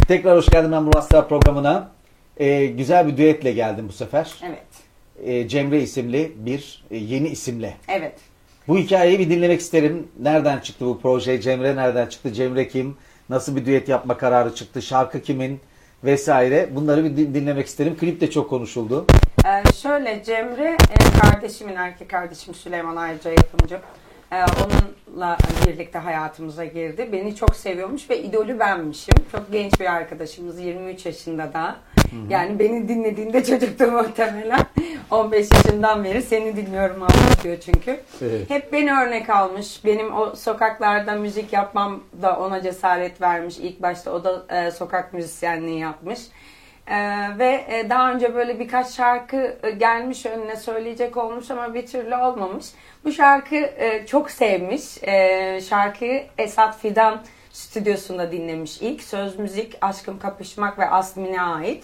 Tekrar hoş geldin ben Murat Star programına. Güzel bir düetle geldim bu sefer. Evet. Cemre isimli bir yeni isimle. Evet. Bu hikayeyi bir dinlemek isterim. Nereden çıktı bu proje? Cemre nereden çıktı? Cemre kim? Nasıl bir düet yapma kararı çıktı? Şarkı kimin? Vesaire. Bunları bir dinlemek isterim. Klip de çok konuşuldu. Şöyle Cemre kardeşimin erkek kardeşim Süleyman ayrıca yapımcı. Onunla birlikte hayatımıza girdi. Beni çok seviyormuş ve idolü benmişim. Çok genç bir arkadaşımız, 23 yaşında da. Yani beni dinlediğinde çocuktu muhtemelen. 15 yaşından beri seni dinliyorum anlatıyor çünkü. Evet. Hep beni örnek almış. Benim o sokaklarda müzik yapmam da ona cesaret vermiş. İlk başta o da sokak müzisyenliği yapmış. Ve daha önce böyle birkaç şarkı gelmiş önüne söyleyecek olmuş ama bir türlü olmamış. Bu şarkı çok sevmiş. Şarkıyı Esat Fidan stüdyosunda dinlemiş ilk. Söz müzik Aşkım Kapışmak ve Asmin'e ait.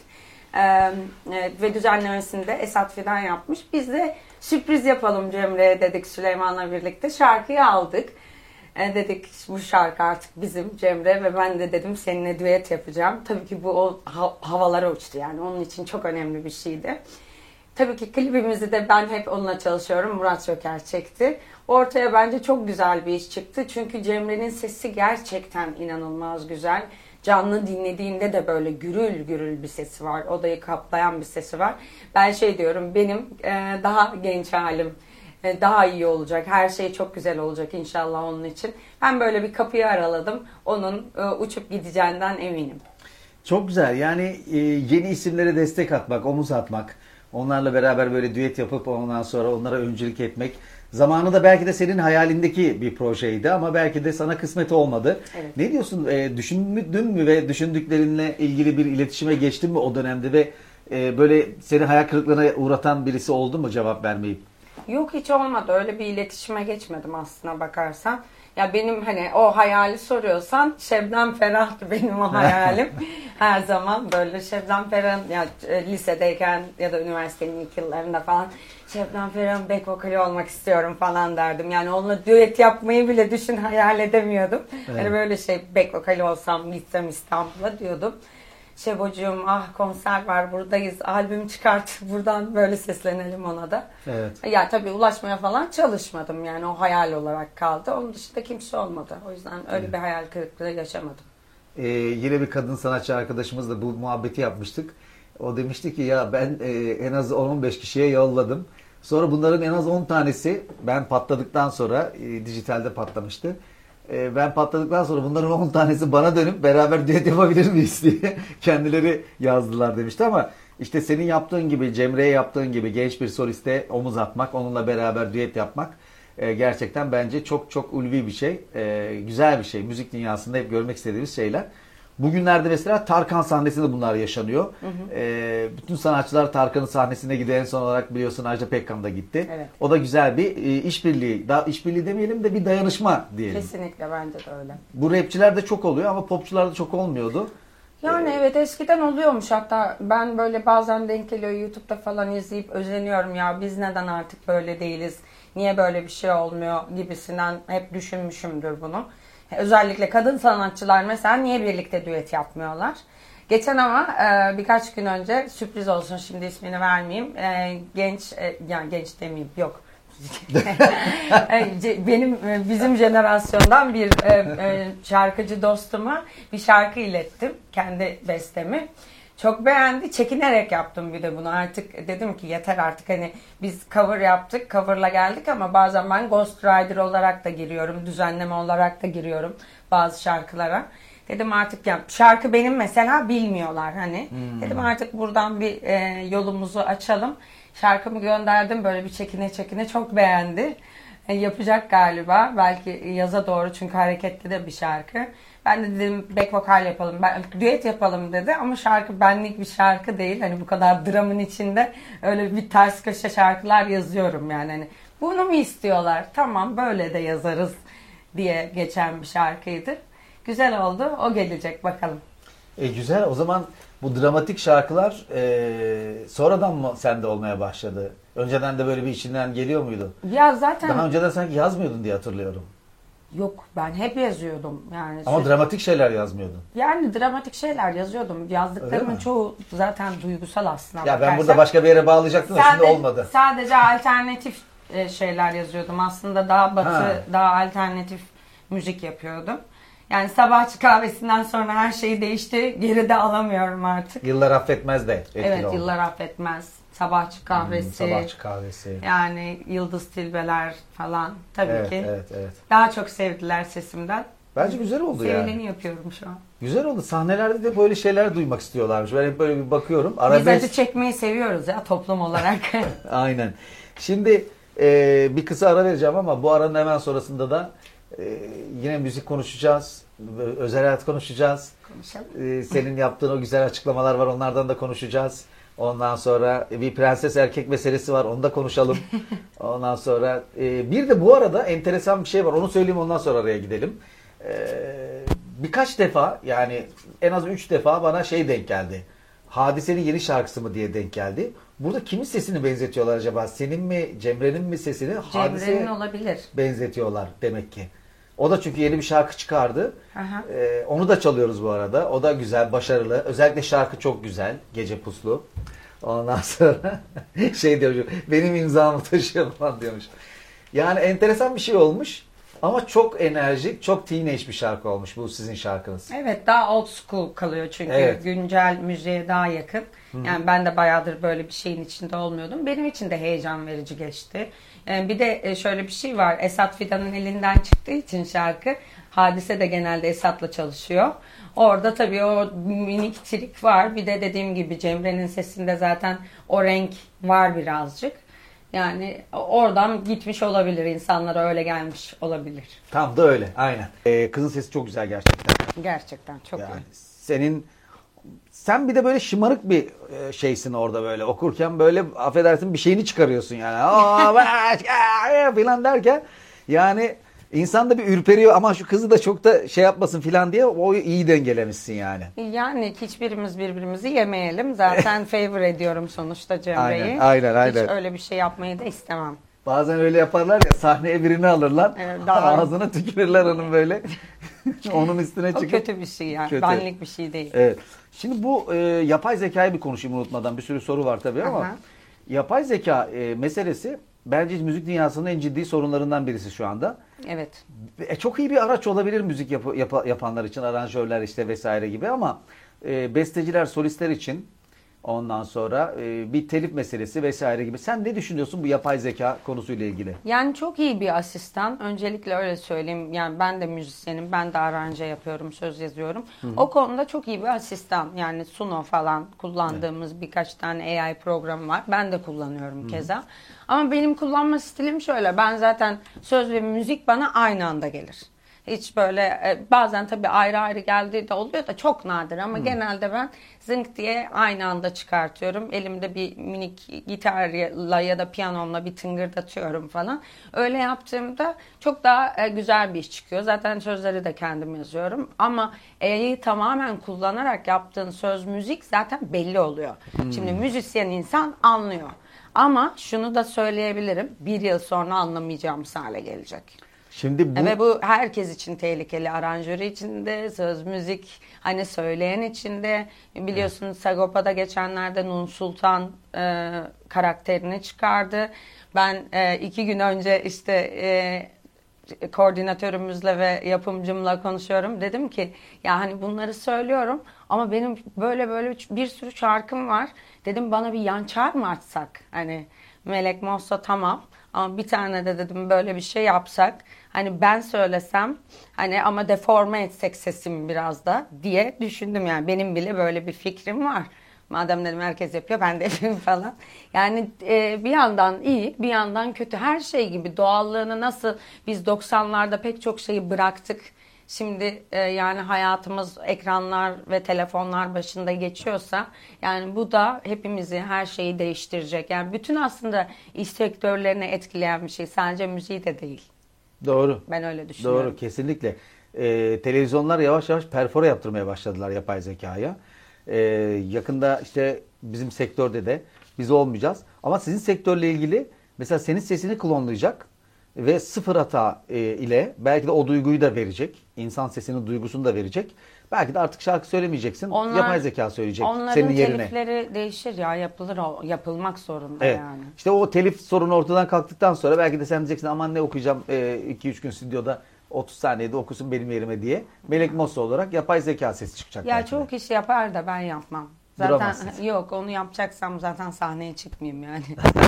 Ve düzenlemesini de Esat Fidan yapmış. Biz de sürpriz yapalım Cemre'ye dedik Süleyman'la birlikte. Şarkıyı aldık. Dedik bu şarkı artık bizim Cemre ve ben de dedim seninle düet yapacağım. Tabii ki bu o havalara uçtu yani onun için çok önemli bir şeydi. Tabii ki klibimizi de ben hep onunla çalışıyorum. Murat Joker çekti. Ortaya bence çok güzel bir iş çıktı. Çünkü Cemre'nin sesi gerçekten inanılmaz güzel. Canlı dinlediğinde de böyle gürül gürül bir sesi var. Odayı kaplayan bir sesi var. Ben şey diyorum benim daha genç halim. Daha iyi olacak. Her şey çok güzel olacak inşallah onun için. Ben böyle bir kapıyı araladım. Onun uçup gideceğinden eminim. Çok güzel. Yani yeni isimlere destek atmak, omuz atmak, onlarla beraber böyle düet yapıp ondan sonra onlara öncülük etmek. Zamanında belki de senin hayalindeki bir projeydi ama belki de sana kısmet olmadı. Evet. Ne diyorsun? Düşündün mü ve düşündüklerinle ilgili bir iletişime geçtin mi o dönemde ve böyle seni hayal kırıklığına uğratan birisi oldu mu cevap vermeyip? Yok hiç olmadı. Öyle bir iletişime geçmedim aslına bakarsan. Ya benim hani o hayali soruyorsan Şebnem Ferah'tı benim o hayalim. Her zaman böyle Şebnem Ferah'ın ya lisedeyken ya da üniversitenin ilk yıllarında falan Şebnem Ferah'ın back vokali olmak istiyorum falan derdim. Yani onunla düet yapmayı bile hayal edemiyordum. Evet. Hani böyle back vokali olsam gitsem İstanbul'a diyordum. Şebocuğum konser var buradayız albüm çıkart buradan böyle seslenelim ona da. Evet. Ya tabii ulaşmaya falan çalışmadım yani o hayal olarak kaldı. Onun dışında kimse olmadı. O yüzden öyle bir hayal kırıklığı yaşamadım. Yine bir kadın sanatçı arkadaşımızla bu muhabbeti yapmıştık. O demişti ki ya ben en az 10-15 kişiye yolladım. Sonra bunların en az 10 tanesi ben patladıktan sonra dijitalde patlamıştı. Ben patladıktan sonra bunların 10 tanesi bana dönüp beraber düet yapabilir miyiz diye kendileri yazdılar demişti ama işte senin yaptığın gibi Cemre'ye yaptığın gibi genç bir soliste omuz atmak, onunla beraber düet yapmak gerçekten bence çok çok ulvi bir şey. Güzel bir şey. Müzik dünyasında hep görmek istediğimiz şeyler. Bugünlerde mesela Tarkan sahnesinde bunlar yaşanıyor. Hı hı. Bütün sanatçılar Tarkan'ın sahnesine gidiyor. En son olarak biliyorsun Ajda Pekkan da gitti. Evet. O da güzel bir işbirliği. İşbirliği demeyelim de bir dayanışma diyelim. Kesinlikle bence de öyle. Bu rapçilerde çok oluyor ama popçularda çok olmuyordu. Yani evet eskiden oluyormuş hatta ben böyle bazen denk geliyor YouTube'da falan izleyip özeniyorum ya biz neden artık böyle değiliz, niye böyle bir şey olmuyor gibisinden hep düşünmüşümdür bunu. Özellikle kadın sanatçılar mesela niye birlikte düet yapmıyorlar? Geçen ama birkaç gün önce sürpriz olsun şimdi ismini vermeyeyim genç yani genç demeyeyim yok. Bizim jenerasyondan bir şarkıcı dostuma bir şarkı ilettim. Kendi bestemi. Çok beğendi. Çekinerek yaptım bir de bunu. Artık dedim ki yeter artık hani biz cover yaptık. Cover'la geldik ama bazen ben ghostwriter olarak da giriyorum. Düzenleme olarak da giriyorum bazı şarkılara. Dedim artık ya şarkı benim mesela bilmiyorlar hani. Dedim artık buradan bir yolumuzu açalım. Şarkımı gönderdim böyle bir çekine çok beğendi. Yapacak galiba belki yaza doğru çünkü hareketli de bir şarkı. Ben de dedim back vokal yapalım, düet yapalım dedi ama şarkı benlik bir şarkı değil. Hani bu kadar dramın içinde öyle bir ters köşe şarkılar yazıyorum yani. Hani bunu mu istiyorlar? Tamam böyle de yazarız diye geçen bir şarkıydı. Güzel oldu. O gelecek bakalım. Güzel. O zaman bu dramatik şarkılar sonradan mı sende olmaya başladı? Önceden de böyle bir içinden geliyor muydu? Ya zaten daha önceden sanki yazmıyordun diye hatırlıyorum. Yok, ben hep yazıyordum. Yani Ama dramatik şeyler yazmıyordun. yani dramatik şeyler yazıyordum. Yazdıklarımın çoğu zaten duygusal aslında. Ya ben bakarsan. burada başka bir yere bağlayacaktım da şimdi olmadı. Sadece alternatif şeyler yazıyordum. Aslında daha batı, Ha. daha alternatif müzik yapıyordum. Yani sabahçı kahvesinden sonra her şey değişti. Geri de alamıyorum artık. Yıllar affetmez de etkili Evet, oldu. yıllar affetmez. Sabahçı kahvesi. Sabahçı kahvesi. Yani Yıldız Tilbeler falan tabii Evet, ki. evet. Daha çok sevdiler sesimden. Bence güzel oldu yani. Sevileni yapıyorum şu an. Güzel oldu. Sahnelerde de böyle şeyler duymak istiyorlarmış. Ben hep böyle bir bakıyorum. Biz Arabesk. acı çekmeyi seviyoruz ya toplum olarak. Aynen. Şimdi bir kısa ara vereceğim ama bu aranın hemen sonrasında da yine müzik konuşacağız. Özel hayat konuşacağız. Konuşalım. Senin yaptığın o güzel açıklamalar var. Onlardan da konuşacağız. Ondan sonra bir prenses erkek meselesi var. Onu da konuşalım. Ondan sonra bir de bu arada enteresan bir şey var. Onu söyleyeyim, ondan sonra araya gidelim. Birkaç defa, yani en az 3 defa bana şey denk geldi. Hadise'nin yeni şarkısı mı diye denk geldi. Burada kimin sesini benzetiyorlar acaba? Senin mi, Cemre'nin mi sesini Cemre'nin Hadise'ye olabilir. benzetiyorlar demek ki. O da çünkü yeni bir şarkı çıkardı. Aha. Onu da çalıyoruz bu arada. O da güzel, başarılı. Özellikle şarkı çok güzel. Gece Puslu. Ondan sonra şey diyor, benim imzamı taşıyor falan diyormuş. Yani enteresan bir şey olmuş. Ama çok enerjik, çok teenage bir şarkı olmuş bu sizin şarkınız. Evet, daha old school kalıyor çünkü Evet. güncel müziğe daha yakın. Yani ben de bayağıdır böyle bir şeyin içinde olmuyordum. Benim için de heyecan verici geçti. Bir de şöyle bir şey var. Esat Fidan'ın elinden çıktığı için şarkı, Hadise de genelde Esat'la çalışıyor. Orada tabii o minik trik var. Bir de dediğim gibi Cemre'nin sesinde zaten o renk var birazcık. Yani oradan gitmiş olabilir. İnsanlara öyle gelmiş olabilir. Tam da öyle, aynen. Kızın sesi çok güzel gerçekten. Gerçekten çok Yani iyi. sen bir de böyle şımarık bir şeysin orada, böyle okurken böyle affedersin bir şeyini çıkarıyorsun yani. Falan derken yani insan da bir ürperiyor, ama şu kızı da çok da şey yapmasın falan diye o iyi dengelemişsin yani. Yani hiçbirimiz birbirimizi yemeyelim. Zaten favor ediyorum sonuçta Cemre'yi. Aynen. Hiç öyle bir şey yapmayı da istemem. Bazen öyle yaparlar ya, sahneye birini alırlar. Evet, daha- ağzına tükürürler onun böyle. Onun üstüne O çıkıp. kötü bir şey yani. Kötü. Benlik bir şey değil. Evet. Şimdi bu yapay zekayı bir konuşayım unutmadan. Bir sürü soru var tabii ama Aha. yapay zeka meselesi bence müzik dünyasının en ciddi sorunlarından birisi şu anda. Evet. Çok iyi bir araç olabilir müzik yapanlar için, aranjörler işte vesaire gibi, ama besteciler, solistler için ondan sonra bir telif meselesi vesaire gibi. Sen ne düşünüyorsun bu yapay zeka konusuyla ilgili? Yani çok iyi bir asistan. Öncelikle öyle söyleyeyim. Yani ben de müzisyenim. Ben de aranje yapıyorum, söz yazıyorum. O konuda çok iyi bir asistan. Yani Suno falan kullandığımız birkaç tane AI programı var. Ben de kullanıyorum keza. Ama benim kullanma stilim şöyle. Ben zaten söz ve müzik bana aynı anda gelir. Hiç böyle bazen tabii ayrı ayrı geldiği de oluyor da çok nadir, ama genelde ben zınk diye aynı anda çıkartıyorum. Elimde bir minik gitarla ya da piyanomla bir tıngırdatıyorum falan. Öyle yaptığımda çok daha güzel bir iş çıkıyor. Zaten sözleri de kendim yazıyorum. Ama AI'yi tamamen kullanarak yaptığın söz müzik zaten belli oluyor. Şimdi müzisyen insan anlıyor. Ama şunu da söyleyebilirim. Bir yıl sonra anlamayacağımız hale gelecek. Şimdi bu Ve bu herkes için tehlikeli. Aranjörü için de, söz müzik hani söyleyen için de. Biliyorsunuz Sagopa'da geçenlerde Nun Sultan karakterini çıkardı. Ben 2 gün önce işte koordinatörümüzle ve yapımcımla konuşuyorum. Dedim ki ya hani bunları söylüyorum ama benim böyle bir sürü şarkım var. Dedim bana bir yançar mı açsak? Hani Melek Mosso tamam. Ama bir tane de dedim böyle bir şey yapsak, hani ben söylesem hani ama deforme etsek sesimi biraz da diye düşündüm. Yani benim bile böyle bir fikrim var. Madem dedim herkes yapıyor, ben de yapayım falan. Yani bir yandan iyi, bir yandan kötü. Her şey gibi doğallığını nasıl biz 90'larda pek çok şeyi bıraktık. Şimdi yani hayatımız ekranlar ve telefonlar başında geçiyorsa, yani bu da hepimizi, her şeyi değiştirecek. Yani bütün aslında iş sektörlerini etkileyen bir şey. Sadece müziği de değil. doğru. Ben öyle düşünüyorum. Doğru, kesinlikle. Televizyonlar yavaş yavaş perfora yaptırmaya başladılar yapay zekaya. Yakında işte bizim sektörde de biz olmayacağız. Ama sizin sektörle ilgili mesela senin sesini klonlayacak ve sıfır hata ile belki de o duyguyu da verecek. İnsan sesinin duygusunu da verecek. Belki de artık şarkı söylemeyeceksin. Yapay zeka söyleyecek senin yerine. Onların telifleri değişir ya, yapılır, yapılmak zorunda Evet. yani. İşte o telif sorunu ortadan kalktıktan sonra belki de sen diyeceksin aman ne okuyacağım 2-3 gün stüdyoda 30 saniyede okusun benim yerime diye. Melek Mosso olarak yapay zeka sesi çıkacak. Ya belki de. çoğu kişi yapar da ben yapmam. Zaten Duramazsın. yok, onu yapacaksam zaten sahneye çıkmayayım yani.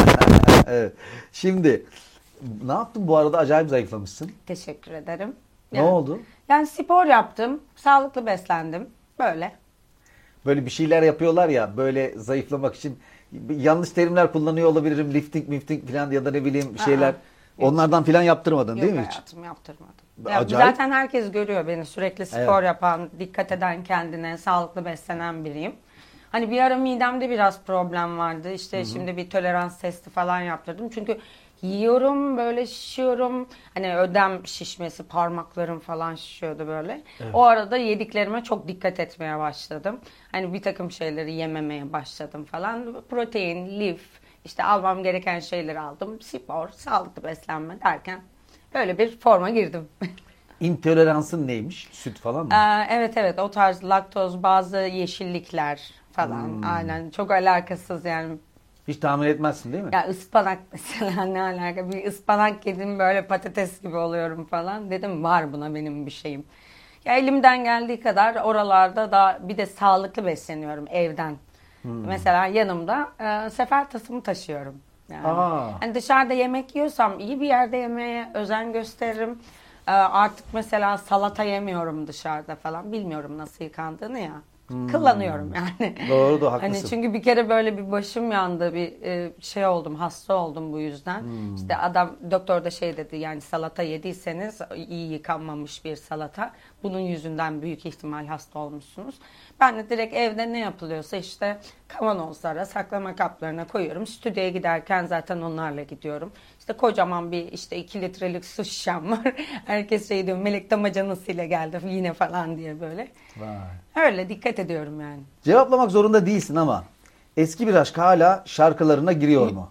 Evet. Şimdi ne yaptın bu arada? Acayip zayıflamışsın. Teşekkür ederim. Ne Yani- oldu? Yani spor yaptım, sağlıklı beslendim. Böyle. Böyle bir şeyler yapıyorlar ya böyle zayıflamak için yanlış terimler kullanıyor olabilirim. Lifting falan ya da ne bileyim şeyler. hiç. Onlardan falan yaptırmadın Yok değil mi hiç? hayatım, yaptırmadım. Acayip. Zaten herkes görüyor beni, sürekli spor Evet. yapan, dikkat eden kendine, sağlıklı beslenen biriyim. Hani bir ara midemde biraz problem vardı. İşte şimdi bir tolerans testi falan yaptırdım. Çünkü yiyorum, böyle şişiyorum. Hani ödem şişmesi, parmaklarım falan şişiyordu böyle. O arada yediklerime çok dikkat etmeye başladım. Hani bir takım şeyleri yememeye başladım falan. Protein, lif, işte almam gereken şeyleri aldım. Spor, sağlıklı beslenme derken öyle bir forma girdim. İntoleransın neymiş? Süt falan mı? Evet, o tarz laktoz, bazı yeşillikler falan. Aynen, çok alakasız yani. Hiç tahmin etmezsin değil mi? Ya ıspanak mesela, ne alaka, bir ıspanak yedim böyle patates gibi oluyorum falan. Dedim var buna benim bir şeyim. Ya elimden geldiği kadar oralarda da bir de sağlıklı besleniyorum evden. Mesela yanımda sefer tasımı taşıyorum. Yani. Hani dışarıda yemek yiyorsam iyi bir yerde yemeye özen gösteririm. Artık mesela salata yemiyorum dışarıda falan. Bilmiyorum nasıl yıkandığını ya. Kullanıyorum yani. Doğru da haklısın. Hani çünkü bir kere böyle bir başım yandı, bir şey oldum, hasta oldum bu yüzden. İşte adam, doktor da şey dedi, yani salata yediyseniz iyi yıkanmamış bir salata, bunun yüzünden büyük ihtimal hasta olmuşsunuz. Ben de direkt evde ne yapılıyorsa işte kavanozlara, saklama kaplarına koyuyorum. Stüdyoya giderken zaten onlarla gidiyorum. İşte kocaman bir işte 2 litrelik su şişem var. Herkes şey diyor, melek damacanasıyla geldi yine falan diye böyle. Vay. Öyle dikkat ediyorum yani. Cevaplamak zorunda değilsin ama eski bir aşk hala şarkılarına giriyor mu?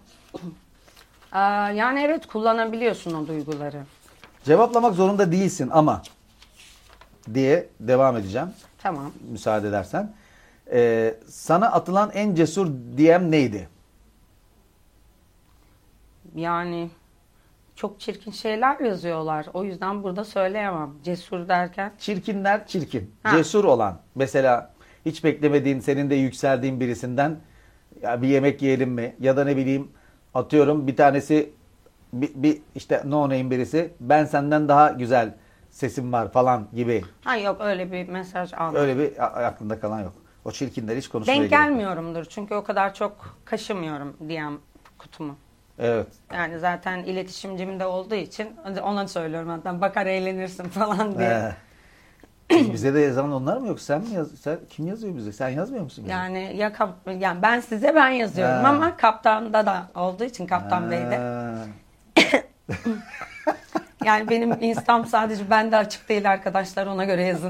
Yani evet, kullanabiliyorsun o duyguları. Cevaplamak zorunda değilsin ama diye devam edeceğim. Tamam. Müsaade edersen. Sana atılan en cesur DM neydi? Yani çok çirkin şeyler yazıyorlar. O yüzden burada söyleyemem. Cesur derken. Çirkinler çirkin. Ha. Cesur olan. Mesela hiç beklemediğin, senin de yükseldiğin birisinden ya bir yemek yiyelim mi? Ya da ne bileyim atıyorum bir tanesi bir işte no name birisi ben senden daha güzel sesim var falan gibi. Ha yok, öyle bir mesaj almadım. Öyle bir aklında kalan yok. O çirkinler hiç konuşmaya Denk gerek yok. gelmiyorumdur. Çünkü o kadar çok kaşımıyorum DM kutumu. Evet. Yani zaten iletişimcim de olduğu için ona söylüyorum hatta, bakar eğlenirsin falan diye. Bize de yazan onlar mı, yoksa sen mi kim yazıyor bize? Sen yazmıyor musun bize? Yani yani ben size ben yazıyorum Ha. ama kaptanda da olduğu için, Kaptan Bey'de. Yani benim Instam sadece bende açık değil arkadaşlar, ona göre yazın.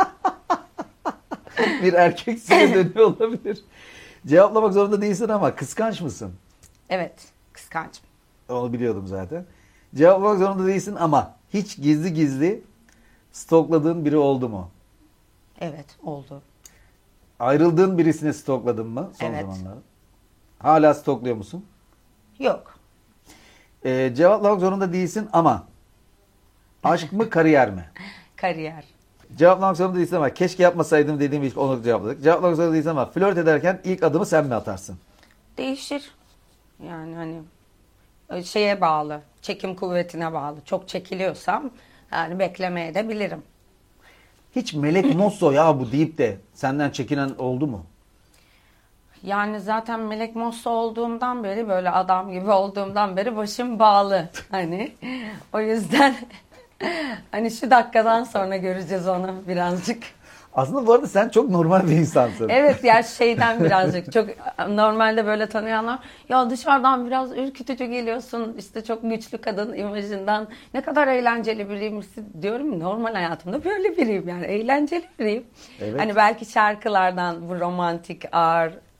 Bir erkek size dönüyor olabilir. Cevaplamak zorunda değilsin ama kıskanç mısın? Evet, kıskançım. Onu biliyordum zaten. Cevaplamak zorunda değilsin ama hiç gizli gizli stokladığın biri oldu mu? Evet, oldu. Ayrıldığın birisini stokladın mı son Evet. zamanlarda? Hala stokluyor musun? Yok. Cevaplamak zorunda değilsin ama aşk mı kariyer mi? Kariyer. Cevaplamak zorunda değilsin ama keşke yapmasaydım dediğim ilk onu cevapladık. Cevaplamak zorunda değilsin ama flört ederken ilk adımı sen mi atarsın? Değişir. Yani hani şeye bağlı, çekim kuvvetine bağlı. Çok çekiliyorsam yani beklemeye de bilirim. Hiç Melek Mosso ya bu deyip de senden çekinen oldu mu? Yani zaten Melek Mosso olduğumdan beri, böyle adam gibi olduğumdan beri başım bağlı. Hani o yüzden hani şu dakikadan sonra göreceğiz onu birazcık. Aslında bu arada sen çok normal bir insansın. Evet ya, şeyden birazcık çok normalde böyle tanıyanlar ya dışarıdan biraz ürkütücü geliyorsun, işte çok güçlü kadın imajından, ne kadar eğlenceli biriymişsin diyorum. Normal hayatımda böyle biriyim yani, eğlenceli biriyim. Evet. Hani belki şarkılardan bu romantik, ağır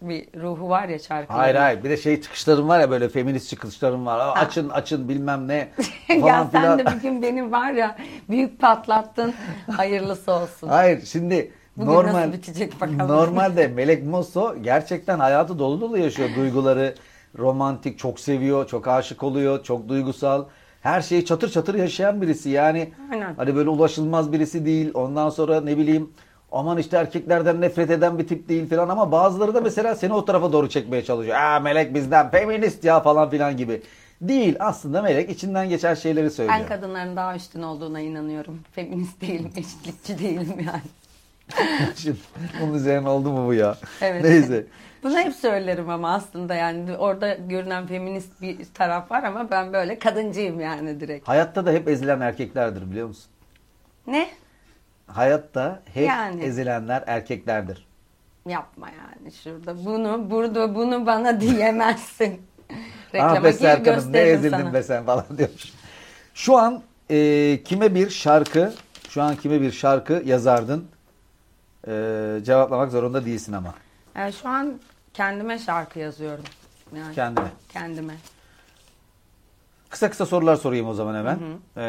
bir ruhu var ya şarkının. Hayır. Bir de şey çıkışlarım var ya, böyle feminist çıkışlarım var. Açın bilmem ne Ya falan sen filan. de bugün benim var ya büyük patlattın. Hayırlısı olsun. Hayır, şimdi Bugün nasıl bitecek bakalım. normalde Melek Mosso gerçekten hayatı dolu dolu yaşıyor. Duyguları romantik, çok seviyor, çok aşık oluyor, çok duygusal. Her şeyi çatır çatır yaşayan birisi. Yani Aynen. hani böyle ulaşılmaz birisi değil. Ondan sonra ne bileyim, aman işte erkeklerden nefret eden bir tip değil falan, ama bazıları da mesela seni o tarafa doğru çekmeye çalışıyor. Melek bizden feminist ya falan filan gibi. Değil, aslında Melek içinden geçen şeyleri söylüyor. Ben kadınların daha üstün olduğuna inanıyorum. Feminist değilim, eşitlikçi değilim yani. Şimdi bunun üzerine oldu mu bu ya? Evet. Neyse. Bunu hep söylerim ama aslında yani orada görünen feminist bir taraf var ama ben böyle kadıncıyım yani direkt. Hayatta da hep ezilen erkeklerdir, biliyor musun? Ne? Hayatta hep Yani. ezilenler erkeklerdir. Yapma yani şurada bunu bana diyemezsin. Ah Reklama be gir Serkan'ım, ne gösteririm ezildin sana. be sen falan diyormuş. Şu an kime bir şarkı yazardın? Cevaplamak zorunda değilsin ama. Şu an kendime şarkı yazıyorum. Yani Kendine. kendime. Kısa sorular sorayım o zaman hemen.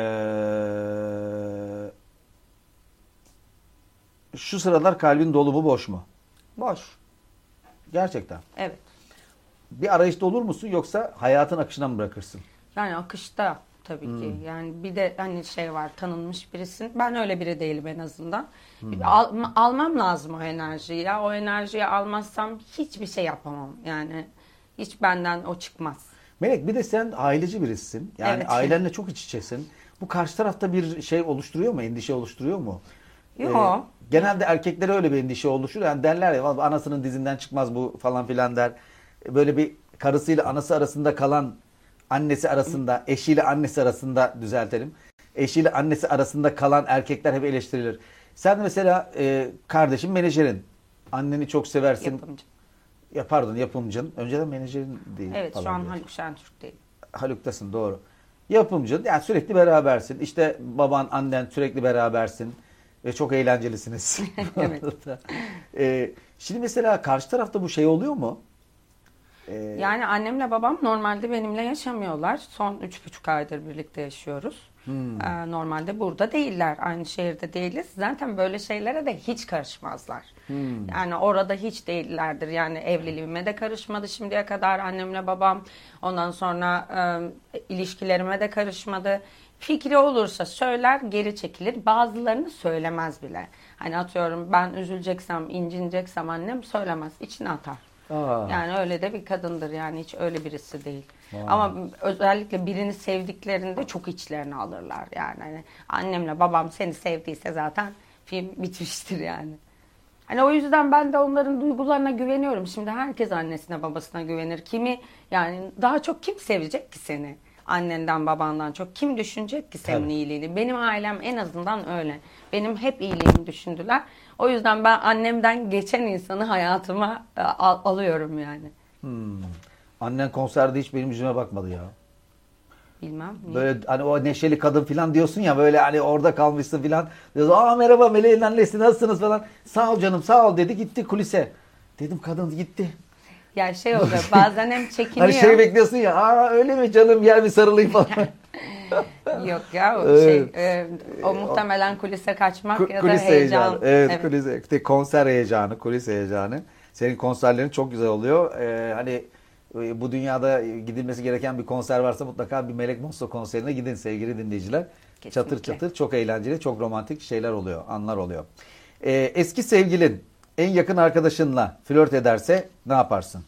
Şu sıralar kalbin dolu mu, boş mu? Boş. Gerçekten. Evet. Bir arayışta olur musun, yoksa hayatın akışına mı bırakırsın? Yani akışta tabii ki. Yani bir de hani şey var, tanınmış birisin. Ben öyle biri değilim en azından. Almam lazım o enerjiyi ya. O enerjiyi almazsam hiçbir şey yapamam. Yani hiç benden o çıkmaz. Melek, bir de sen aileci birisin. Yani Evet. ailenle çok iç içesin. Bu karşı tarafta bir şey oluşturuyor mu? Endişe oluşturuyor mu? Yok. Genelde erkeklere öyle bir endişe oluşur. Yani derler ya, "Vallahi anasının dizinden çıkmaz bu" falan filan der. Böyle bir karısıyla anası arasında kalan, annesi arasında, eşiyle annesi arasında, düzeltelim. Eşiyle annesi arasında kalan erkekler hep eleştirilir. Sen mesela kardeşin menajerin. Anneni çok seversin. Yapımcı. Ya pardon, yapımcın. Önceden menajerin değil. Evet, falan şu an diyor. Haluk Şentürk'teyim. Haluk'tasın, doğru. Yapımcın, yani sürekli berabersin. İşte baban, annen sürekli berabersin. Ve çok eğlencelisiniz. Evet. Şimdi mesela karşı tarafta bu şey oluyor mu? Yani annemle babam normalde benimle yaşamıyorlar. Son 3,5 aydır birlikte yaşıyoruz. Normalde burada değiller. Aynı şehirde değiliz. Zaten böyle şeylere de hiç karışmazlar. Yani orada hiç değillerdir. Yani evliliğime de karışmadı şimdiye kadar annemle babam. Ondan sonra ilişkilerime de karışmadı. Fikri olursa söyler, geri çekilir. Bazılarını söylemez bile. Hani atıyorum, ben üzüleceksem, incineceksem annem söylemez. İçine atar. Yani öyle de bir kadındır, yani hiç öyle birisi değil. Ama özellikle birini sevdiklerinde çok içlerine alırlar yani. Hani annemle babam seni sevdiyse zaten film bitmiştir yani. Hani o yüzden ben de onların duygularına güveniyorum. Şimdi herkes annesine babasına güvenir. Kimi yani daha çok kim sevecek ki seni? Annenden babandan çok kim düşünecek ki senin Tabii. iyiliğini? Benim ailem en azından öyle. Benim hep iyiliğimi düşündüler. O yüzden ben annemden geçen insanı hayatıma alıyorum yani. Annen konserde hiç benim yüzüme bakmadı ya. Bilmem. Niye? Böyle hani o neşeli kadın falan diyorsun ya, böyle hani orada kalmışsın falan. Diyorsun, merhaba Meleğin annesi, nasılsınız falan. Sağ ol canım, sağ ol dedi, gitti kulise. Dedim, kadın gitti. Yani şey oluyor, bazen hem çekiniyor. Hani şey bekliyorsun ya, öyle mi canım, gel bir sarılayım falan. Yok ya, o Evet. o muhtemelen kulise kaçmak ya da Kulis heyecan. heyecanı. Evet. Kulise, işte konser heyecanı, kulis heyecanı. Senin konserlerin çok güzel oluyor. Hani bu dünyada gidilmesi gereken bir konser varsa mutlaka bir Melek Mosso konserine gidin sevgili dinleyiciler. Kesinlikle. Çatır çatır, çok eğlenceli, çok romantik şeyler oluyor, anlar oluyor. Eski sevgilin en yakın arkadaşınla flört ederse ne yaparsın?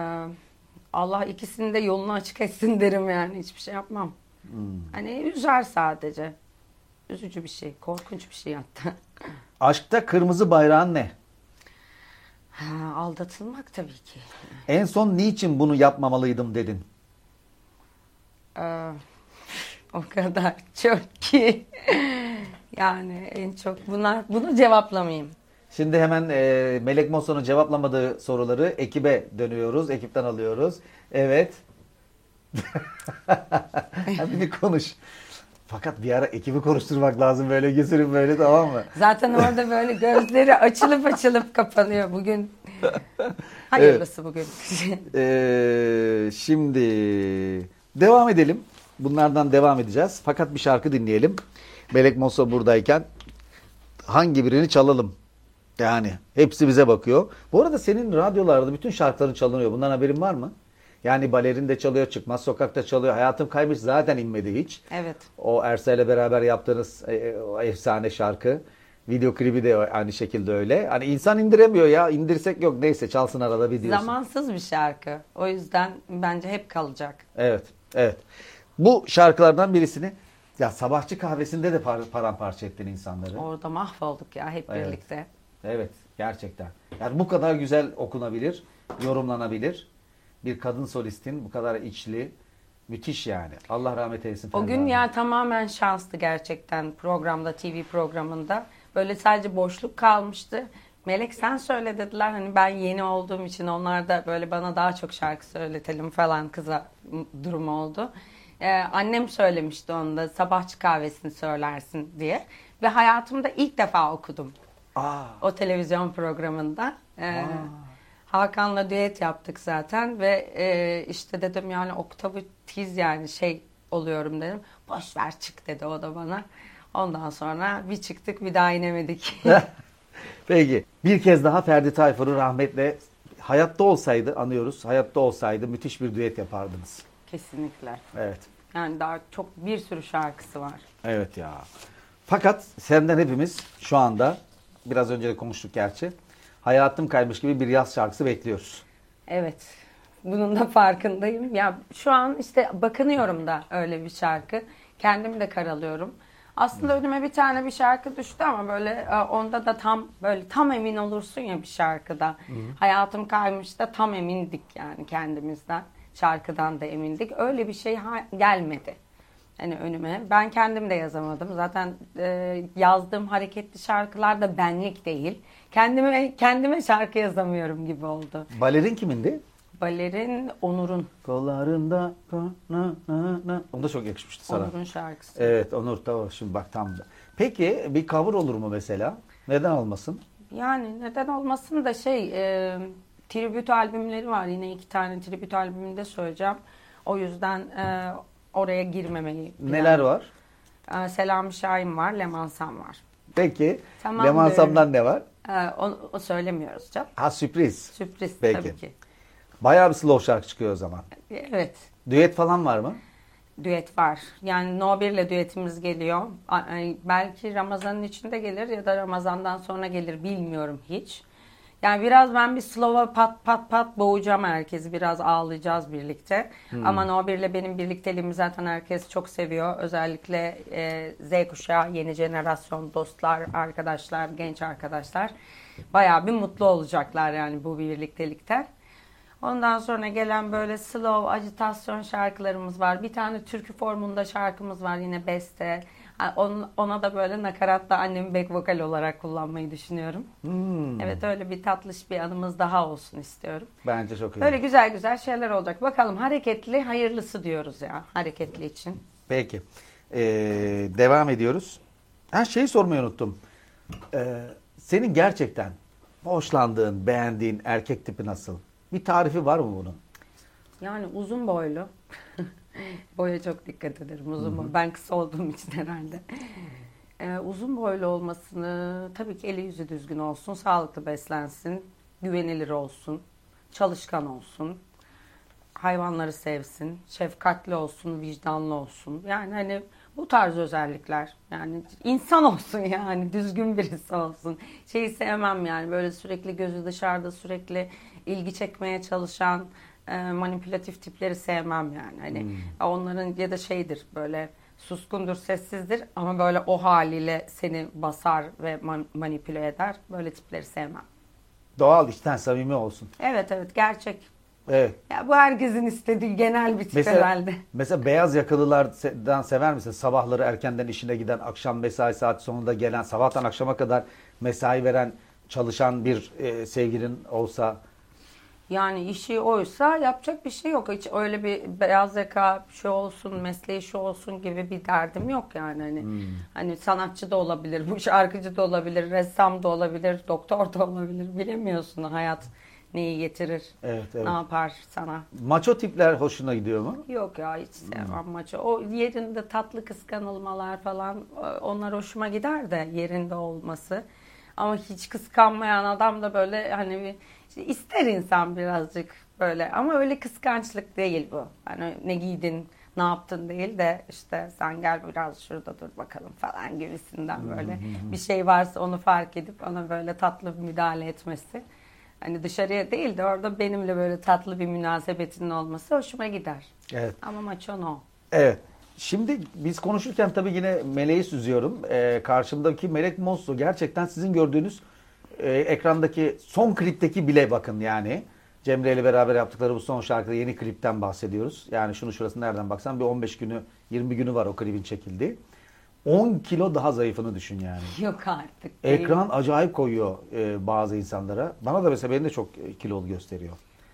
Allah ikisinin de yolunu açık etsin derim yani, hiçbir şey yapmam. Hani üzer sadece. Üzücü bir şey, korkunç bir şey hatta. Aşkta kırmızı bayrağın ne? Aldatılmak tabii ki. En son niçin bunu yapmamalıydım dedin? O kadar çok ki. Yani en çok bunu cevaplamayayım. Şimdi hemen Melek Mosso'nun cevaplamadığı soruları ekibe dönüyoruz. Ekipten alıyoruz. Evet. Hadi bir konuş. Fakat bir ara ekibi konuşturmak lazım, böyle gözünün böyle, tamam mı? Zaten orada böyle gözleri açılıp açılıp kapanıyor. Bugün Hayırlısı bugün. Şimdi devam edelim. Bunlardan devam edeceğiz. Fakat bir şarkı dinleyelim. Melek Mosso buradayken hangi birini çalalım? Yani hepsi bize bakıyor. Bu arada senin radyolarda bütün şarkıların çalınıyor. Bundan haberin var mı? Yani Balerin de çalıyor, Çıkmaz Sokak'ta çalıyor. Hayatım Kaymış zaten inmedi hiç. Evet. O Ersel'le beraber yaptığınız o efsane şarkı. Video klibi de aynı şekilde öyle. Hani insan indiremiyor ya. İndirsek yok. Neyse çalsın arada bir diyorsun. Zamansız bir şarkı. O yüzden bence hep kalacak. Evet. Evet. Bu şarkılardan birisini ya Sabahçı Kahvesi'nde de paramparça ettin insanları. Orada mahvolduk ya hep Evet. birlikte. Evet. Gerçekten. Yani bu kadar güzel okunabilir, yorumlanabilir. Bir kadın solistin bu kadar içli. Müthiş yani. Allah rahmet eylesin. O gün ya tamamen şanslı gerçekten programda, TV programında. Böyle sadece boşluk kalmıştı. Melek sen söyle dediler. Hani ben yeni olduğum için onlar da böyle bana daha çok şarkı söyletelim falan kıza durum oldu. Annem söylemişti onu da Sabahçı Kahvesi'ni söylersin diye. Ve hayatımda ilk defa okudum. O televizyon programında. Hakan'la düet yaptık zaten ve işte dedim yani oktavı tiz yani şey oluyorum dedim. Boş ver çık dedi o da bana. Ondan sonra bir çıktık bir daha inemedik. Peki bir kez daha Ferdi Tayfur'u rahmetle hayatta olsaydı anıyoruz. Hayatta olsaydı müthiş bir düet yapardınız. Kesinlikle. Evet. Yani daha çok bir sürü şarkısı var. Evet ya. Fakat senden hepimiz şu anda biraz önce de konuştuk gerçi. Hayatım Kaymış gibi bir yaz şarkısı bekliyoruz. Evet. Bunun da farkındayım. Ya şu an işte bakınıyorum da öyle bir şarkı. Kendimi de karalıyorum. Aslında önüme bir tane bir şarkı düştü ama böyle onda da tam emin olursun ya bir şarkıda. Hayatım Kaymış da tam emindik yani kendimizden. Şarkıdan da emindik. Öyle bir şey gelmedi. Hani önüme. Ben kendim de yazamadım. Zaten yazdığım hareketli şarkılar da benlik değil. Kendime şarkı yazamıyorum gibi oldu. Balerin kimindi? Balerin Onur'un. Kollarında o da çok yakışmıştı sana. Onur'un şarkısı. Evet Onur tamam şimdi bak tam da. Peki bir cover olur mu mesela? Neden olmasın? Yani neden olmasın da tribüt albümleri var. Yine 2 tane tribüt albümünde söyleyeceğim. O yüzden oraya girmemeyi. Neler var? Selami Şahin var, Leman Sam var. Peki. Tamam, Leman Sam'dan ne var? O söylemiyoruz canım. Ha sürpriz. Sürpriz Peki. tabii ki. Bayağı bir slow şarkı çıkıyor o zaman. Evet. Düet falan var mı? Düet var. Yani No 1 ile düetimiz geliyor. Belki Ramazan'ın içinde gelir ya da Ramazan'dan sonra gelir bilmiyorum hiç. Yani biraz ben bir slow'a pat pat boğacağım herkesi. Biraz ağlayacağız birlikte. Ama No 1 ile benim birlikteliğimi zaten herkes çok seviyor. Özellikle Z kuşağı, yeni jenerasyon dostlar, arkadaşlar, genç arkadaşlar. Bayağı bir mutlu olacaklar yani bu birliktelikten. Ondan sonra gelen böyle slow, ajitasyon şarkılarımız var. Bir tane türkü formunda şarkımız var yine beste. Ona da böyle nakaratta annemi back vokal olarak kullanmayı düşünüyorum. Evet öyle bir tatlış bir anımız daha olsun istiyorum. Bence çok iyi. Böyle güzel güzel şeyler olacak. Bakalım hareketli, hayırlısı diyoruz ya hareketli için. Peki. Devam ediyoruz. Şeyi sormayı unuttum. Senin gerçekten hoşlandığın, beğendiğin erkek tipi nasıl? Bir tarifi var mı bunun? Yani uzun boylu. Boya çok dikkat ederim uzun boylu. Ben kısa olduğum için herhalde. Uzun boylu olmasını tabii ki eli yüzü düzgün olsun, sağlıklı beslensin, güvenilir olsun, çalışkan olsun, hayvanları sevsin, şefkatli olsun, vicdanlı olsun. Yani hani bu tarz özellikler. Yani insan olsun yani düzgün birisi olsun. Şeyi sevmem yani böyle sürekli gözü dışarıda sürekli ilgi çekmeye çalışan manipülatif tipleri sevmem yani. Hani onların ya da şeydir böyle suskundur, sessizdir ama böyle o haliyle seni basar ve manipüle eder. Böyle tipleri sevmem. Doğal, içten, samimi olsun. Evet gerçek. Evet. Ya bu herkesin istediği genel bir tip herhalde. Mesela beyaz yakalılardan sever misin? Sabahları erkenden işine giden, akşam mesai saati sonunda gelen, sabahtan akşama kadar mesai veren, çalışan bir sevgilin olsa. Yani işi oysa yapacak bir şey yok. Hiç öyle bir beyaz yaka şu olsun, mesleği şu olsun gibi bir derdim yok yani. Hani sanatçı da olabilir, bu şarkıcı da olabilir, ressam da olabilir, doktor da olabilir. Bilemiyorsun hayat neyi getirir, Evet, evet. ne yapar sana. Maço tipler hoşuna gidiyor mu? Yok ya, hiç sevmem maçı. O yerinde tatlı kıskanılmalar falan, onlar hoşuma gider de yerinde olması. Ama hiç kıskanmayan adam da böyle hani işte ister insan birazcık böyle, ama öyle kıskançlık değil bu. Hani ne giydin, ne yaptın değil de işte sen gel biraz şurada dur bakalım falan gibisinden böyle bir şey varsa onu fark edip ona böyle tatlı bir müdahale etmesi. Hani dışarıya değil de orada benimle böyle tatlı bir münasebetinin olması hoşuma gider. Evet. Ama maço no. Evet. Şimdi biz konuşurken tabii yine Meleği süzüyorum. Karşımdaki Melek Mosso gerçekten sizin gördüğünüz ekrandaki son klipteki bile bakın yani. Cemre ile beraber yaptıkları bu son şarkıda yeni klipten bahsediyoruz. Yani şunu şurası nereden baksan bir 15 günü 20 günü var o klibin çekildiği. 10 kilo daha zayıfını düşün yani. Yok artık. Değil. Ekran acayip koyuyor bazı insanlara. Bana da mesela beni de çok kilolu gösteriyor.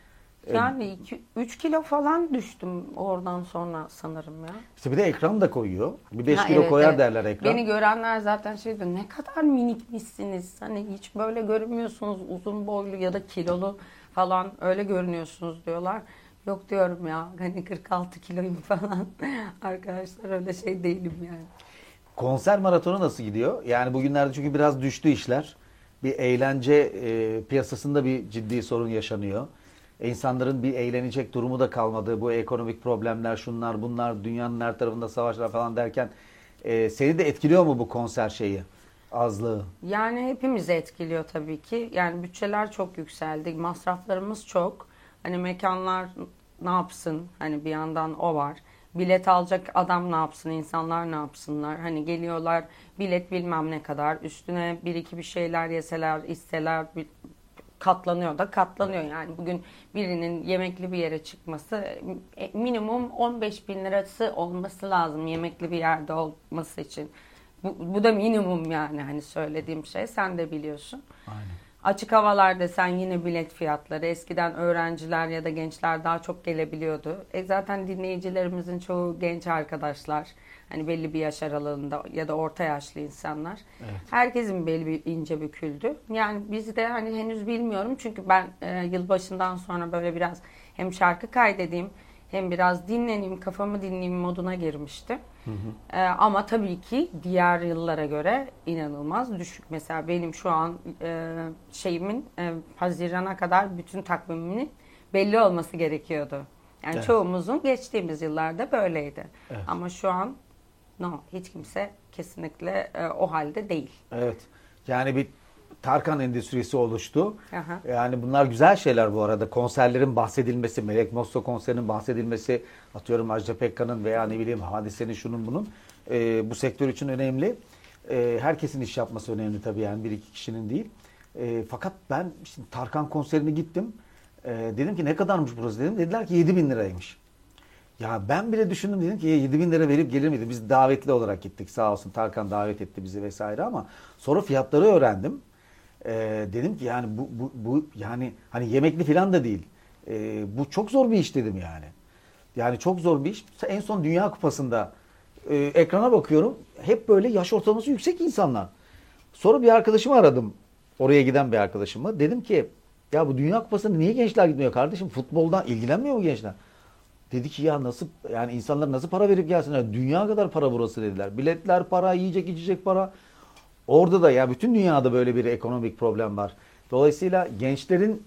Yani 3 kilo falan düştüm oradan sonra sanırım ya. İşte bir de ekran da koyuyor. Bir 5 Ha, kilo evet, koyar evet. derler ekran. Beni görenler zaten şey diyor, ne kadar minikmişsiniz. Hani hiç böyle görünmüyorsunuz, uzun boylu ya da kilolu falan öyle görünüyorsunuz diyorlar. Yok diyorum ya, hani 46 kiloyum falan. Arkadaşlar öyle şey değilim yani. Konser maratonu nasıl gidiyor? Yani bugünlerde çünkü biraz düştü işler. Bir eğlence piyasasında bir ciddi sorun yaşanıyor. İnsanların bir eğlenecek durumu da kalmadı. Bu ekonomik problemler, şunlar bunlar, dünyanın her tarafında savaşlar falan derken seni de etkiliyor mu bu konser şeyi, azlığı? Yani hepimizi etkiliyor tabii ki. Yani bütçeler çok yükseldi. Masraflarımız çok. Hani mekanlar ne yapsın? Hani bir yandan o var. Bilet alacak adam ne yapsın? İnsanlar ne yapsınlar? Hani geliyorlar, bilet bilmem ne kadar. Üstüne bir iki bir şeyler yeseler, isteler, katlanıyor da katlanıyor. Yani bugün birinin yemekli bir yere çıkması minimum 15 bin lirası olması lazım yemekli bir yerde olması için. Bu da minimum yani, hani söylediğim şey, sen de biliyorsun. Aynen. Açık havalar desen yine bilet fiyatları. Eskiden öğrenciler ya da gençler daha çok gelebiliyordu. Zaten dinleyicilerimizin çoğu genç arkadaşlar. Hani belli bir yaş aralığında ya da orta yaşlı insanlar. Evet. Herkesin belli bir ince büküldü. Yani biz de hani henüz bilmiyorum. Çünkü ben yılbaşından sonra böyle biraz hem şarkı kaydedeyim hem biraz dinleneyim, kafamı dinleyeyim moduna girmiştim. Ama tabii ki diğer yıllara göre inanılmaz düşük. Mesela benim şu an şeyimin Haziran'a kadar bütün takvimimin belli olması gerekiyordu. Yani Evet. çoğumuzun geçtiğimiz yıllarda böyleydi. Evet. Ama şu an no, hiç kimse kesinlikle o halde değil. Evet. Yani bir Tarkan endüstrisi oluştu. Aha. Yani bunlar güzel şeyler bu arada. Konserlerin bahsedilmesi, Melek Mosso konserinin bahsedilmesi, atıyorum Ajda Pekkan'ın veya ne bileyim Hadise'nin şunun bunun bu sektör için önemli. Herkesin iş yapması önemli tabii yani bir iki kişinin değil. Fakat ben şimdi Tarkan konserine gittim. Dedim ki ne kadarmış burası dedim. Dediler ki 7 bin liraymış. Ya ben bile düşündüm, dedim ki 7 bin lira verip gelir miydi? Biz davetli olarak gittik, sağ olsun Tarkan davet etti bizi vesaire, ama sonra fiyatları öğrendim. Dedim ki yani bu yani hani yemekli falan da değil. Bu çok zor bir iş dedim yani. Yani çok zor bir iş. En son Dünya Kupası'nda ekrana bakıyorum. Hep böyle yaş ortalaması yüksek insanlar. Sonra bir arkadaşımı aradım. Oraya giden bir arkadaşımı. Dedim ki ya bu Dünya Kupası'nda niye gençler gitmiyor kardeşim? Futboldan ilgilenmiyor mu gençler? Dedi ki ya nasıl, yani insanlar nasıl para verip gelsinler? Dünya kadar para burası dediler. Biletler para, yiyecek içecek para. Orada da ya bütün dünyada böyle bir ekonomik problem var. Dolayısıyla gençlerin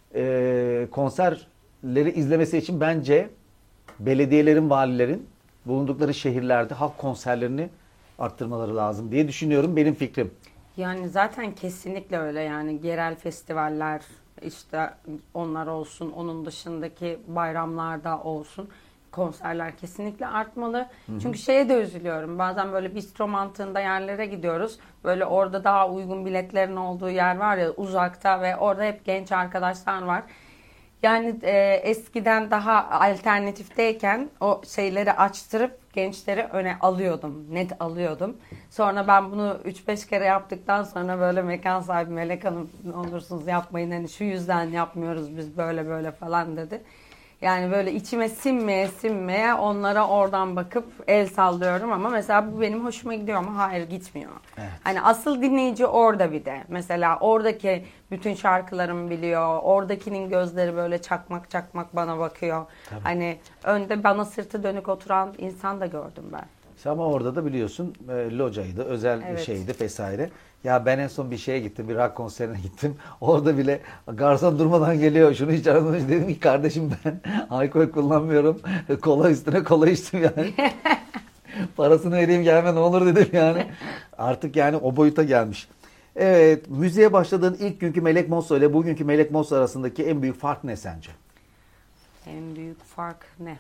konserleri izlemesi için bence belediyelerin, valilerin bulundukları şehirlerde halk konserlerini arttırmaları lazım diye düşünüyorum. Benim fikrim. Yani zaten kesinlikle öyle, yani yerel festivaller işte onlar olsun, onun dışındaki bayramlarda olsun, konserler kesinlikle artmalı. Çünkü şeye de üzülüyorum, bazen böyle bistro mantığında yerlere gidiyoruz, böyle orada daha uygun biletlerin olduğu yer var ya uzakta ve orada hep genç arkadaşlar var. Yani eskiden daha alternatifteyken o şeyleri açtırıp gençleri öne alıyordum. Net alıyordum. Sonra ben bunu 3-5 kere yaptıktan sonra böyle mekan sahibi Melek Hanım ne olursunuz yapmayın, hani şu yüzden yapmıyoruz biz böyle böyle falan dedi. Yani böyle içime sinmeye onlara oradan bakıp el sallıyorum ama mesela bu benim hoşuma gidiyor ama hayır gitmiyor. Evet. Hani asıl dinleyici orada bir de. Mesela oradaki bütün şarkılarımı biliyor. Oradakinin gözleri böyle çakmak çakmak bana bakıyor. Tabii. Hani önde bana sırtı dönük oturan insan da gördüm ben. Ama orada da biliyorsun locaydı, özel bir Evet. şeydi vesaire. Ya ben en son bir şeye gittim, bir rock konserine gittim. Orada bile garson durmadan geliyor. Şunu hiç aramamış. Dedim ki kardeşim ben alkol kullanmıyorum. Kola üstüne kola içtim yani. Parasını vereyim gelme ne olur dedim yani. Artık yani o boyuta gelmiş. Evet, müziğe başladığın ilk günkü Melek Mosso ile bugünkü Melek Mosso arasındaki en büyük fark ne sence? En büyük fark ne?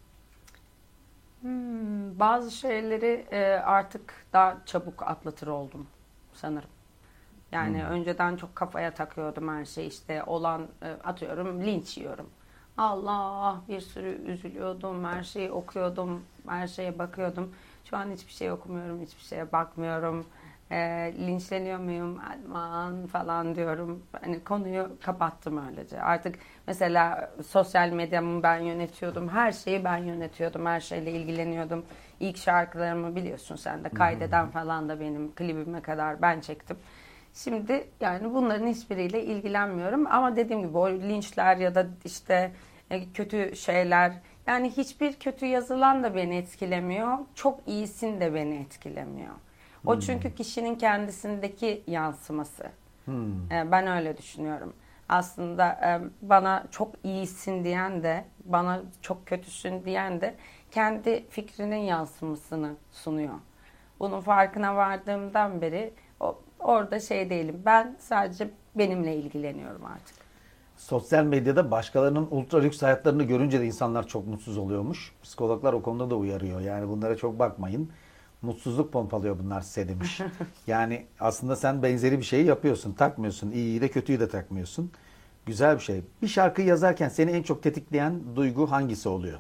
Bazı şeyleri artık daha çabuk atlatır oldum sanırım. Yani önceden çok kafaya takıyordum her şeyi işte olan atıyorum linç yiyorum. Allah bir sürü üzülüyordum, her şeyi okuyordum, her şeye bakıyordum. Şu an hiçbir şey okumuyorum, hiçbir şeye bakmıyorum. Linçleniyor muyum? Aman falan diyorum. Hani konuyu kapattım öylece. Artık mesela sosyal medyamı ben yönetiyordum. Her şeyi ben yönetiyordum. Her şeyle ilgileniyordum. İlk şarkılarımı biliyorsun sen de kaydeden falan da benim klibime kadar ben çektim. Şimdi yani bunların hiçbiriyle ilgilenmiyorum. Ama dediğim gibi o linçler ya da işte kötü şeyler yani hiçbir kötü yazılan da beni etkilemiyor. Çok iyisin de beni etkilemiyor. O çünkü kişinin kendisindeki yansıması. Ben öyle düşünüyorum. Aslında bana çok iyisin diyen de, bana çok kötüsün diyen de kendi fikrinin yansımasını sunuyor. Bunun farkına vardığımdan beri orada şey değilim. Ben sadece benimle ilgileniyorum artık. Sosyal medyada başkalarının ultra lüks hayatlarını görünce de insanlar çok mutsuz oluyormuş. Psikologlar o konuda da uyarıyor. Yani bunlara çok bakmayın. Mutsuzluk pompalıyor bunlar size demiş. Yani aslında sen benzeri bir şeyi yapıyorsun. Takmıyorsun. İyiyi de kötüyü de takmıyorsun. Güzel bir şey. Bir şarkıyı yazarken seni en çok tetikleyen duygu hangisi oluyor?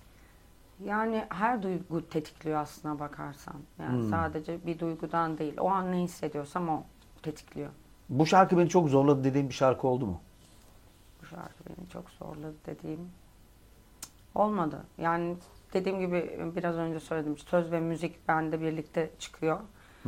Yani her duygu tetikliyor aslına bakarsan. Yani sadece bir duygudan değil. O an ne hissediyorsam o tetikliyor. Bu şarkı beni çok zorladı dediğin bir şarkı oldu mu? Bu şarkı beni çok zorladı dediğim olmadı. Yani dediğim gibi biraz önce söyledim. Söz ve müzik bende birlikte çıkıyor.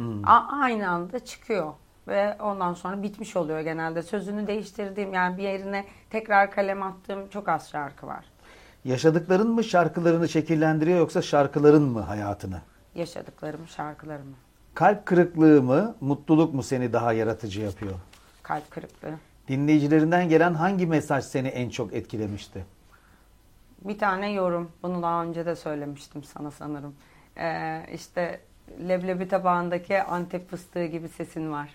Aynı anda çıkıyor. Ve ondan sonra bitmiş oluyor genelde. Sözünü değiştirdiğim yani bir yerine tekrar kalem attığım çok az şarkı var. Yaşadıkların mı şarkılarını şekillendiriyor yoksa şarkıların mı hayatını? Yaşadıklarımı, şarkılarımı. Kalp kırıklığı mı, mutluluk mu seni daha yaratıcı yapıyor? Kalp kırıklığı. Dinleyicilerinden gelen hangi mesaj seni en çok etkilemişti? Bir tane yorum. Bunu daha önce de söylemiştim sana sanırım. İşte leblebi tabağındaki Antep fıstığı gibi sesin var.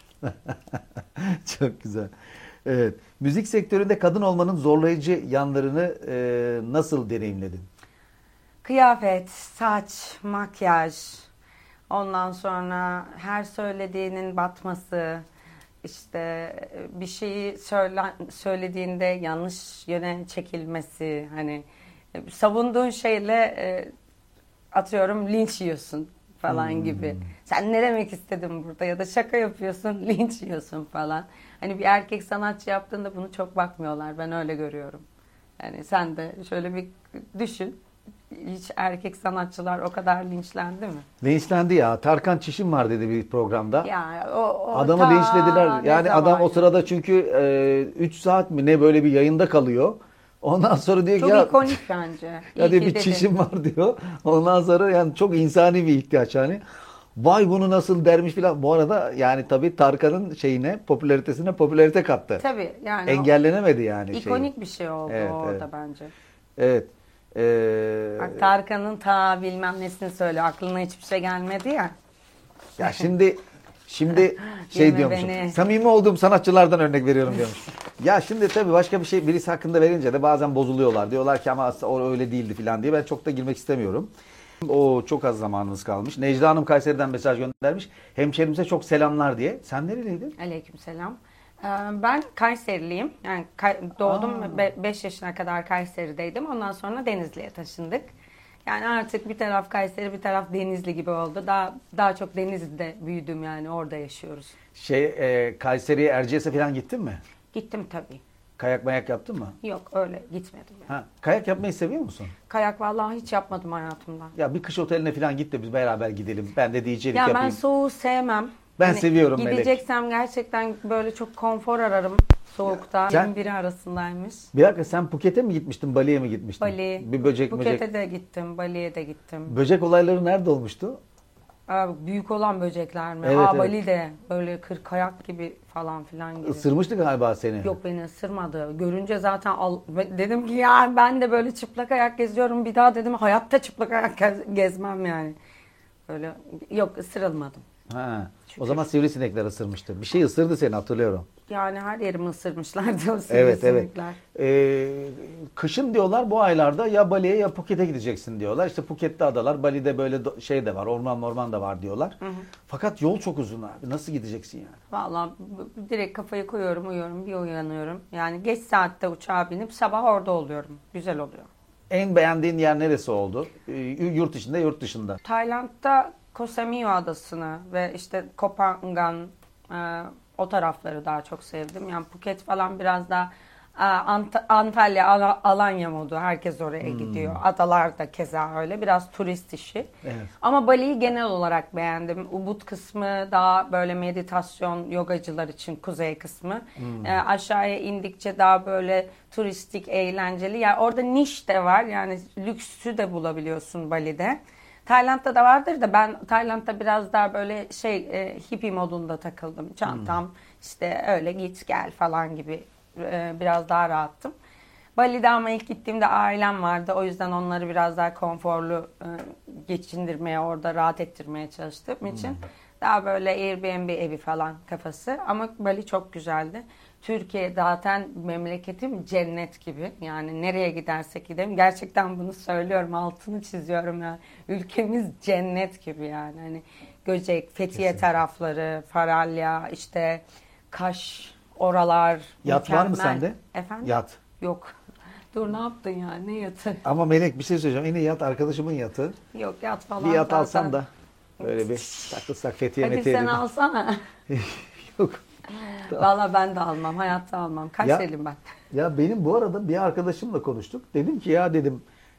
Çok güzel. Evet. Müzik sektöründe kadın olmanın zorlayıcı yanlarını nasıl deneyimledin? Kıyafet, saç, makyaj, ondan sonra her söylediğinin batması, işte bir şeyi söylediğinde yanlış yöne çekilmesi, hani savunduğun şeyle atıyorum linç yiyorsun falan gibi. Sen ne demek istedin burada ya da şaka yapıyorsun, linç yiyorsun falan. Hani bir erkek sanatçı yaptığında bunu çok bakmıyorlar. Ben öyle görüyorum. Yani sen de şöyle bir düşün. Hiç erkek sanatçılar o kadar linçlendi mi? Linçlendi ya. Tarkan Çişim var dedi bir programda. Ya Adamı linçlediler. Yani adam o sırada çünkü 3 saat mi ne böyle bir yayında kalıyor. Ondan sonra diyor ki çok ya ikonik bence. ya diyor, bir çişim var diyor. Ondan sonra yani çok insani bir ihtiyaç hani. Vay bunu nasıl dermiş filan. Bu arada yani tabii Tarkan'ın popülaritesine popülarite kattı. Tabii yani engellenemedi yani. İkonik bir şey oldu evet, orada evet. bence. Evet. Bak, Tarkan'ın ta bilmem nesini söyle. Aklına hiçbir şey gelmedi ya. Ya şimdi şey Yeme diyormuşum. beni. Samimi olduğum sanatçılardan örnek veriyorum diyormuş. Ya şimdi tabii başka bir şey birisi hakkında verince de bazen bozuluyorlar. Diyorlar ki ama aslında o öyle değildi falan diye. Ben çok da girmek istemiyorum. O çok az zamanımız kalmış. Necla Hanım Kayseri'den mesaj göndermiş. Hemşerimize çok selamlar diye. Sen nereliydin? Aleykümselam. Ben Kayseriliyim. Yani doğdum 5 yaşına kadar Kayseri'deydim. Ondan sonra Denizli'ye taşındık. Yani artık bir taraf Kayseri, bir taraf Denizli gibi oldu. Daha çok Denizli'de büyüdüm yani orada yaşıyoruz. Kayseri'ye, Erciyes'e falan gittin mi? Gittim tabii. Kayak mayak yaptın mı? Yok öyle gitmedim. Yani. Ha, kayak yapmayı seviyor musun? Kayak vallahi hiç yapmadım hayatımda. Ya bir kış oteline falan git de biz beraber gidelim. Ben de DJ'lik Ya ben yapayım. soğuğu sevmem. Ben seviyorum Melek. Gideceksem gerçekten böyle çok konfor ararım soğukta. Sen- Biri arasındaymış. Bir dakika, sen Phuket'e mi gitmiştin, Bali'ye mi gitmiştin? Bali. Bir böcek Phuket'e de gittim, Bali'ye de gittim. Böcek olayları nerede olmuştu? Büyük olan böcekler mi? Evet, evet. Bali'de böyle kırkayak gibi falan filan gibi. Isırmıştı galiba seni. Yok beni ısırmadı. Görünce zaten dedim ki ya ben de böyle çıplak ayak geziyorum. Bir daha dedim hayatta çıplak ayak gezmem yani. Böyle yok ısırılmadım. Ha. Şükür. O zaman sivrisinekler ısırmıştı. Bir şey ısırdı seni, hatırlıyorum. Yani her yerimi ısırmışlardı o Evet, evet. sivrisinekler. Kışın diyorlar bu aylarda ya Bali'ye ya Phuket'e gideceksin diyorlar. İşte Phuket'te adalar, Bali'de böyle şey de var, orman da var diyorlar. Hı hı. Fakat yol çok uzun abi. Nasıl gideceksin yani? Vallahi direkt kafayı koyuyorum, uyuyorum, bir uyanıyorum. Yani geç saatte uçağa binip sabah orada oluyorum. Güzel oluyor. En beğendiğin yer neresi oldu? Yurt içinde, yurt dışında. Tayland'da Koh Samui Adası'nı ve işte Koh Phangan o tarafları daha çok sevdim. Yani Phuket falan biraz daha Antalya, Alanya modu. Herkes oraya gidiyor. Adalar da keza öyle. Biraz turist işi. Evet. Ama Bali'yi genel olarak beğendim. Ubud kısmı daha böyle meditasyon, yogacılar için kuzey kısmı. Aşağıya indikçe daha böyle turistik, eğlenceli. Yani orada niş de var. Yani lüksü de bulabiliyorsun Bali'de. Tayland'da da vardır da ben Tayland'da biraz daha böyle hippie modunda takıldım. Çantam işte öyle git gel falan gibi biraz daha rahattım. Bali'de ama ilk gittiğimde ailem vardı. O yüzden onları biraz daha konforlu geçindirmeye, orada rahat ettirmeye çalıştığım için daha böyle Airbnb evi falan kafası. Ama Bali çok güzeldi. Türkiye zaten memleketim cennet gibi. Yani nereye gidersek gidelim. Gerçekten bunu söylüyorum, altını çiziyorum ya. Ülkemiz cennet gibi yani. Hani Göcek, Fethiye Kesinlikle. tarafları, Faralya, işte Kaş, oralar. Yat var mı mükemmel. sende? Efendim? Yat. Yok. Dur ne yaptın ya? Ne yatı? Ama Melek, bir şey söyleyeceğim. Yine yat, arkadaşımın yatı. Yok yat falan. Bir yat zaten. alsam da böyle bir takılsak Fethiye Hadi Mete'ye sen dedim. alsana. Yok. Valla ben de almam. Hayatta almam. Kaç Ya- selim ben? Ya benim bu arada bir arkadaşımla konuştuk. Dedim ki ya dedim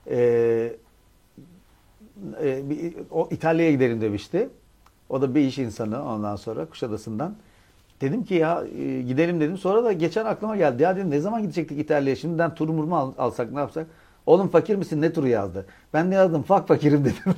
o İtalya'ya gidelim demişti. O da bir iş insanı, ondan sonra Kuşadası'ndan. Dedim ki ya gidelim dedim. Sonra da geçen aklıma geldi. Ya dedim ne zaman gidecektik İtalya'ya? Şimdiden tur mu alsak, ne yapsak? Oğlum fakir misin, ne turu yazdı? Ben de yazdım fakirim dedim.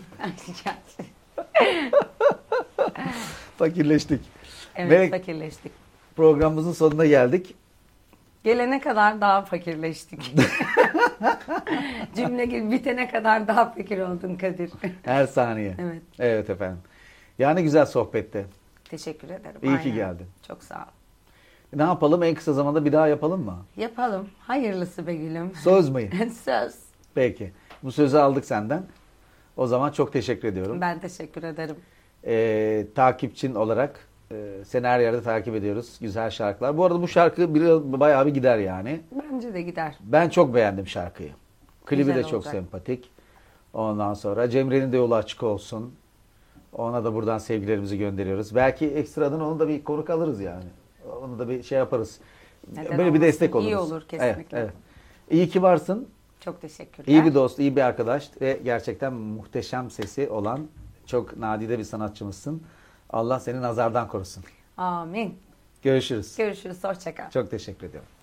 Fakirleştik. Evet Melek, fakirleştik. programımızın sonuna geldik. Gelene kadar daha fakirleştik. Cümle gibi bitene kadar daha fakir oldun Kadir. Her saniye. Evet. Evet efendim. Yani güzel sohbette. Teşekkür ederim. İyi ki Aynen. geldin. Çok sağ ol. Ne yapalım? En kısa zamanda bir daha yapalım mı? Yapalım. Hayırlısı be gülüm. Söz mü? Söz. Peki. Bu sözü aldık senden. O zaman çok teşekkür ediyorum. Ben teşekkür ederim. Takipçin olarak seni her yerde takip ediyoruz. Güzel şarkılar. Bu arada bu şarkı bayağı bir gider yani. Bence de gider. Ben çok beğendim şarkıyı. Klibi Güzel de çok olacak. sempatik. Ondan sonra Cemre'nin de yolu açık olsun. Ona da buradan sevgilerimizi gönderiyoruz. Belki ekstradan onu da bir konuk alırız yani. Onu da bir şey yaparız. Neden Böyle bir destek olmasın? oluruz. İyi olur kesinlikle. Evet, evet. İyi ki varsın. Çok teşekkürler. İyi bir dost, iyi bir arkadaş ve gerçekten muhteşem sesi olan çok nadide bir sanatçımızsın. Allah seni nazardan korusun. Amin. Görüşürüz. Görüşürüz. Hoşça kal. Çok teşekkür ediyorum.